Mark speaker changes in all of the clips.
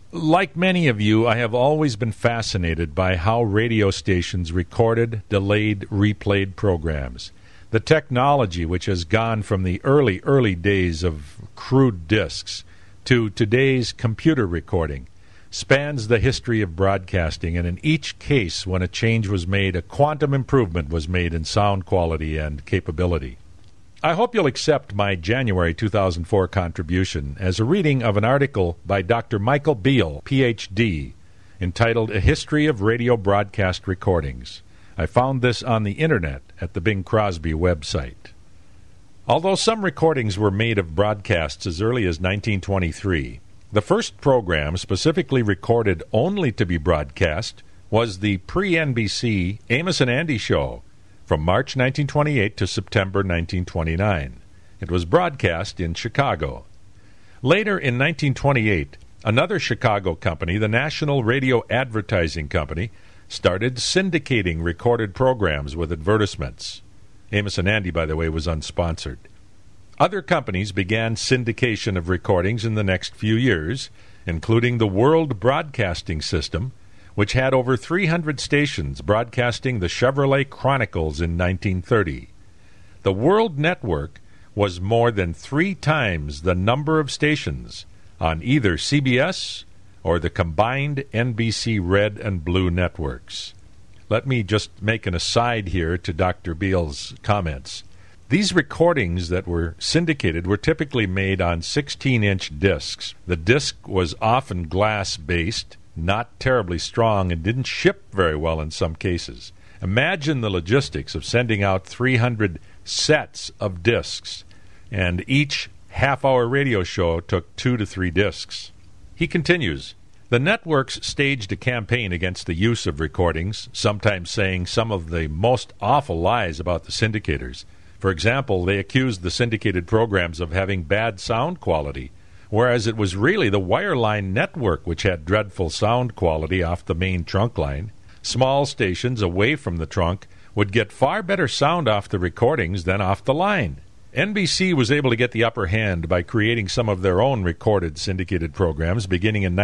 Speaker 1: Like many of you, I have always been fascinated by how radio stations recorded, delayed, replayed programs. The technology which has gone from the early days of crude discs to today's computer recording spans the history of broadcasting, and in each case when a change was made, a quantum improvement was made in sound quality and capability. I hope you'll accept my January 2004 contribution as a reading of an article by Dr. Michael Beal, Ph.D., entitled A History of Radio Broadcast Recordings. I found this on the Internet at the Bing Crosby website. Although some recordings were made of broadcasts as early as 1923, the first program specifically recorded only to be broadcast was the pre-NBC Amos and Andy Show, from March 1928 to September 1929. It was broadcast in Chicago. Later in 1928, another Chicago company, the National Radio Advertising Company, started syndicating recorded programs with advertisements. Amos and Andy, by the way, was unsponsored. Other companies began syndication of recordings in the next few years, including the World Broadcasting System, which had over 300 stations broadcasting the Chevrolet Chronicles in 1930. The World Network was more than 3 times the number of stations on either CBS or the combined NBC Red and Blue networks. Let me just make an aside here to Dr. Beal's comments. These recordings that were syndicated were typically made on 16-inch discs. The disc was often glass-based, not terribly strong, and didn't ship very well in some cases. Imagine the logistics of sending out 300 sets of discs, and each half-hour radio show took 2 to 3 discs. He continues, the networks staged a campaign against the use of recordings, sometimes saying some of the most awful lies about the syndicators. For example, they accused the syndicated programs of having bad sound quality, whereas it was really the wireline network which had dreadful sound quality off the main trunk line. Small stations away from the trunk would get far better sound off the recordings than off the line. NBC was able to get the upper hand by creating some of their own recorded syndicated programs beginning in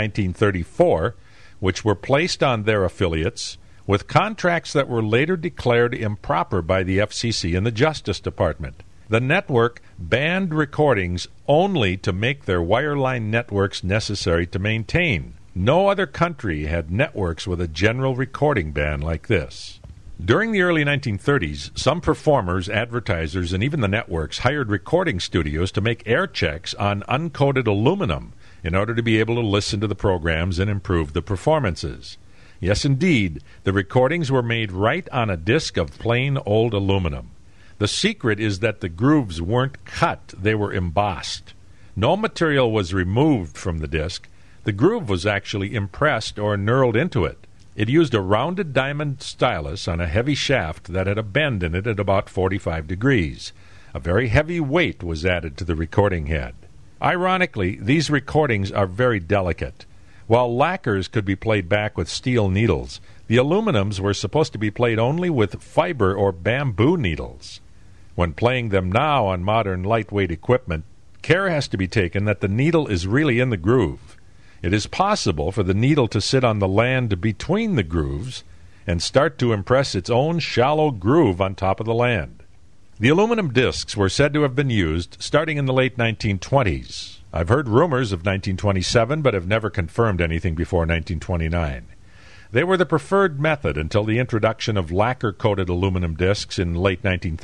Speaker 1: 1934, which were placed on their affiliates with contracts that were later declared improper by the FCC and the Justice Department. The network banned recordings only to make their wireline networks necessary to maintain. No other country had networks with a general recording ban like this. During the early 1930s, some performers, advertisers, and even the networks hired recording studios to make air checks on uncoated aluminum in order to be able to listen to the programs and improve the performances. Yes, indeed, the recordings were made right on a disc of plain old aluminum. The secret is that the grooves weren't cut, they were embossed. No material was removed from the disc. The groove was actually impressed or knurled into it. It used a rounded diamond stylus on a heavy shaft that had a bend in it at about 45 degrees. A very heavy weight was added to the recording head. Ironically, these recordings are very delicate. While lacquers could be played back with steel needles, the aluminums were supposed to be played only with fiber or bamboo needles. When playing them now on modern lightweight equipment, care has to be taken that the needle is really in the groove. It is possible for the needle to sit on the land between the grooves and start to impress its own shallow groove on top of the land. The aluminum discs were said to have been used starting in the late 1920s. I've heard rumors of 1927, but have never confirmed anything before 1929. They were the preferred method until the introduction of lacquer-coated aluminum discs in late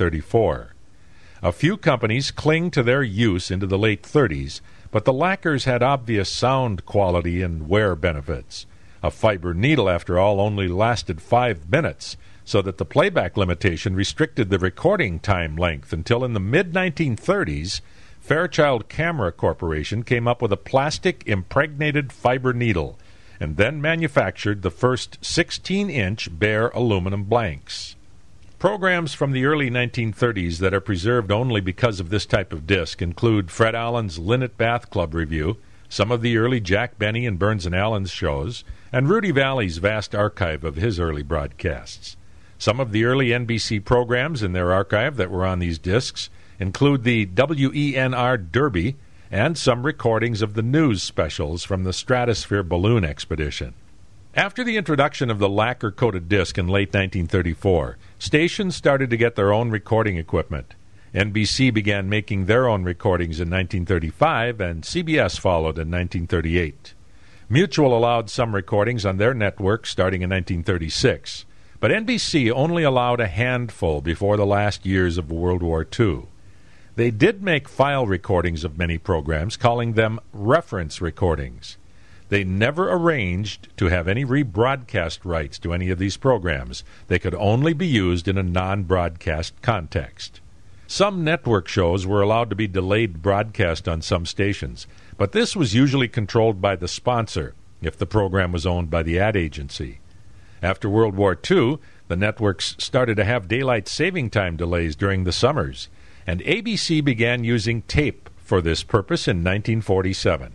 Speaker 1: 1934. A few companies cling to their use into the late 30s, but the lacquers had obvious sound quality and wear benefits. A fiber needle, after all, only lasted 5 minutes, so that the playback limitation restricted the recording time length until in the mid-1930s, Fairchild Camera Corporation came up with a plastic impregnated fiber needle and then manufactured the first 16-inch bare aluminum blanks. Programs from the early 1930s that are preserved only because of this type of disc include Fred Allen's Linnet Bath Club Review, some of the early Jack Benny and Burns and Allen's shows, and Rudy Valley's vast archive of his early broadcasts. Some of the early NBC programs in their archive that were on these discs include the WENR Derby and some recordings of the news specials from the Stratosphere balloon expedition. After the introduction of the lacquer-coated disc in late 1934, stations started to get their own recording equipment. NBC began making their own recordings in 1935, and CBS followed in 1938. Mutual allowed some recordings on their network starting in 1936, but NBC only allowed a handful before the last years of World War II. They did make file recordings of many programs, calling them reference recordings. They never arranged to have any rebroadcast rights to any of these programs. They could only be used in a non-broadcast context. Some network shows were allowed to be delayed broadcast on some stations, but this was usually controlled by the sponsor if the program was owned by the ad agency. After World War II, the networks started to have daylight saving time delays during the summers, and ABC began using tape for this purpose in 1947.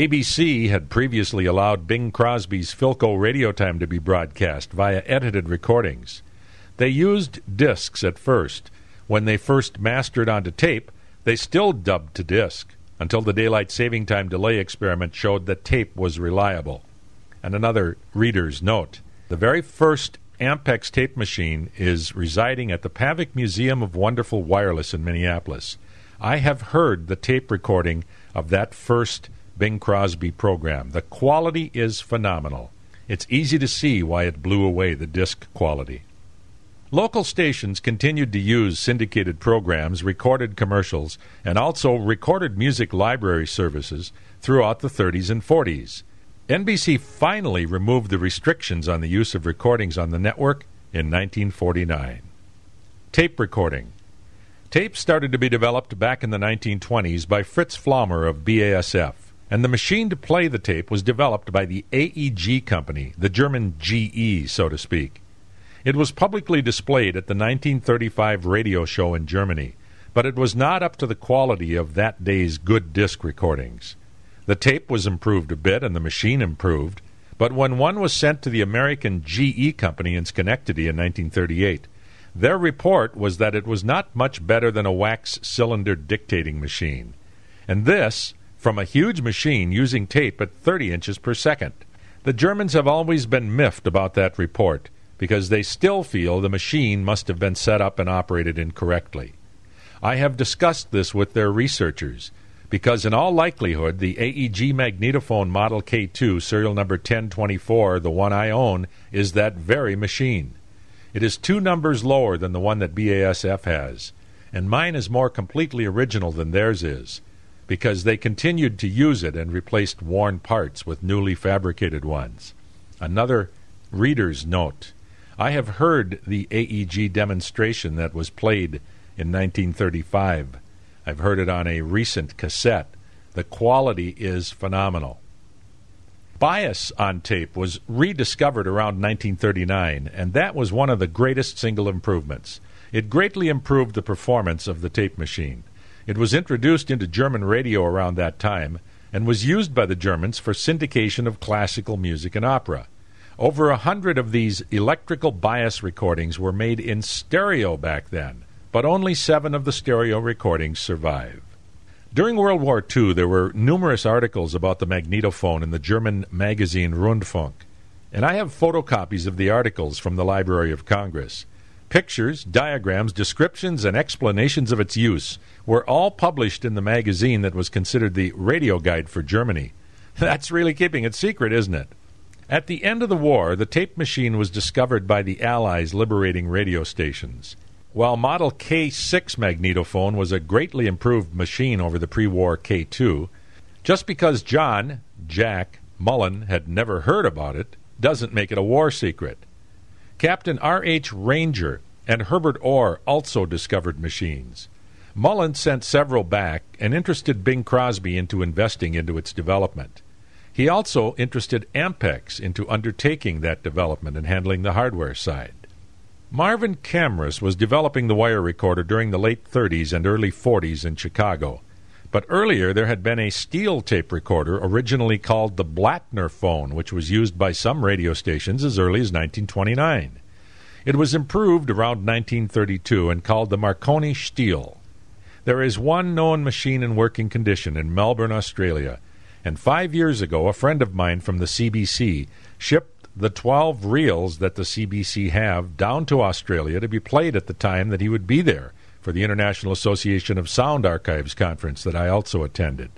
Speaker 1: ABC had previously allowed Bing Crosby's Philco Radio Time to be broadcast via edited recordings. They used discs at first. When they first mastered onto tape, they still dubbed to disc, until the daylight saving time delay experiment showed that tape was reliable. And another reader's note, the very first Ampex tape machine is residing at the Pavic Museum of Wonderful Wireless in Minneapolis. I have heard the tape recording of that first Bing Crosby program. The quality is phenomenal. It's easy to see why it blew away the disc quality. Local stations continued to use syndicated programs, recorded commercials, and also recorded music library services throughout the 30s and 40s. NBC finally removed the restrictions on the use of recordings on the network in 1949. Tape recording. Tape started to be developed back in the 1920s by Fritz Flaumer of BASF, and the machine to play the tape was developed by the AEG company, the German GE, so to speak. It was publicly displayed at the 1935 radio show in Germany, but it was not up to the quality of that day's good disc recordings. The tape was improved a bit and the machine improved, but when one was sent to the American GE company in Schenectady in 1938, their report was that it was not much better than a wax cylinder dictating machine. And this from a huge machine using tape at 30 inches per second. The Germans have always been miffed about that report, because they still feel the machine must have been set up and operated incorrectly. I have discussed this with their researchers, because in all likelihood the AEG magnetophone Model K2, serial number 1024, the one I own, is that very machine. It is 2 numbers lower than the one that BASF has, and mine is more completely original than theirs is, because they continued to use it and replaced worn parts with newly fabricated ones. Another reader's note. I have heard the AEG demonstration that was played in 1935. I've heard it on a recent cassette. The quality is phenomenal. Bias on tape was rediscovered around 1939, and that was one of the greatest single improvements. It greatly improved the performance of the tape machine. It was introduced into German radio around that time and was used by the Germans for syndication of classical music and opera. Over 100 of these electrical bias recordings were made in stereo back then, but only 7 of the stereo recordings survive. During World War II, there were numerous articles about the magnetophone in the German magazine Rundfunk, and I have photocopies of the articles from the Library of Congress. Pictures, diagrams, descriptions, and explanations of its use were all published in the magazine that was considered the radio guide for Germany. That's really keeping it secret, isn't it? At the end of the war, the tape machine was discovered by the Allies liberating radio stations. While Model K6 magnetophone was a greatly improved machine over the pre-war K2, just because Jack Mullen had never heard about it doesn't make it a war secret. Captain R.H. Ranger and Herbert Orr also discovered machines. Mullen sent several back and interested Bing Crosby into investing into its development. He also interested Ampex into undertaking that development and handling the hardware side. Marvin Camrus was developing the wire recorder during the late 30s and early 40s in Chicago. But earlier there had been a steel tape recorder originally called the Blattner phone, which was used by some radio stations as early as 1929. It was improved around 1932 and called the Marconi Stiel. There is one known machine in working condition in Melbourne, Australia, and 5 years ago a friend of mine from the CBC shipped the 12 reels that the CBC have down to Australia to be played at the time that he would be there for the International Association of Sound Archives conference that I also attended.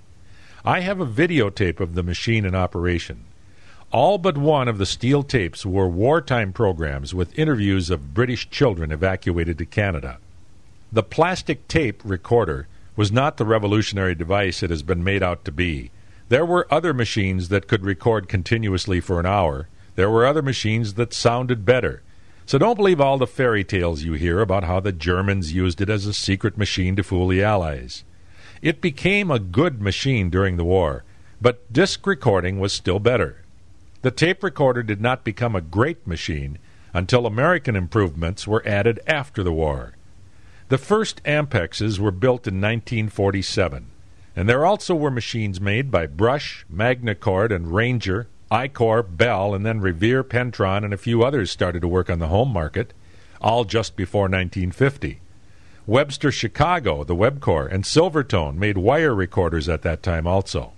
Speaker 1: I have a videotape of the machine in operation. All but one of the steel tapes were wartime programs with interviews of British children evacuated to Canada. The plastic tape recorder was not the revolutionary device it has been made out to be. There were other machines that could record continuously for an hour. There were other machines that sounded better. So don't believe all the fairy tales you hear about how the Germans used it as a secret machine to fool the Allies. It became a good machine during the war, but disc recording was still better. The tape recorder did not become a great machine until American improvements were added after the war. The first Ampexes were built in 1947, and there also were machines made by Brush, Magnacord, and Ranger, Icor, Bell, and then Revere, Pentron, and a few others started to work on the home market, all just before 1950. Webster Chicago, the Webcor, and Silvertone made wire recorders at that time also.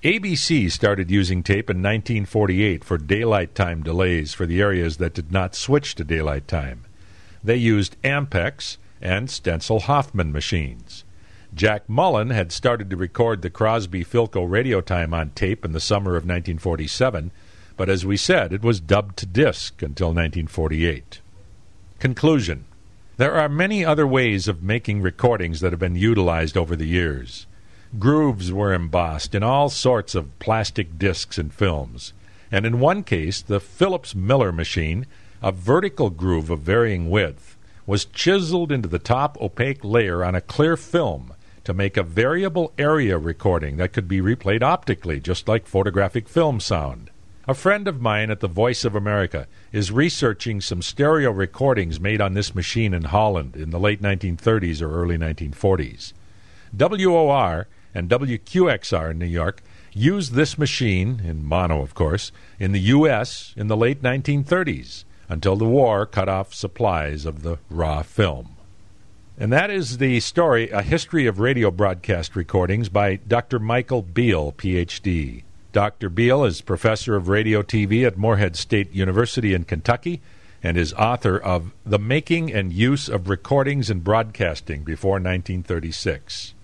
Speaker 1: ABC started using tape in 1948 for daylight time delays for the areas that did not switch to daylight time. They used Ampex and Stencil-Hoffman machines. Jack Mullen had started to record the Crosby-Philco radio time on tape in the summer of 1947, but as we said, it was dubbed to disc until 1948. Conclusion. There are many other ways of making recordings that have been utilized over the years. Grooves were embossed in all sorts of plastic discs and films, and in one case, the Phillips Miller machine, a vertical groove of varying width, was chiseled into the top opaque layer on a clear film to make a variable area recording that could be replayed optically, just like photographic film sound. A friend of mine at the Voice of America is researching some stereo recordings made on this machine in Holland in the late 1930s or early 1940s. WOR and WQXR in New York used this machine, in mono of course, in the U.S. in the late 1930s, until the war cut off supplies of the raw film. And that is the story, A History of Radio Broadcast Recordings by Dr. Michael Beal, Ph.D. Dr. Beal is professor of radio TV at Morehead State University in Kentucky and is author of The Making and Use of Recordings and Broadcasting Before 1936.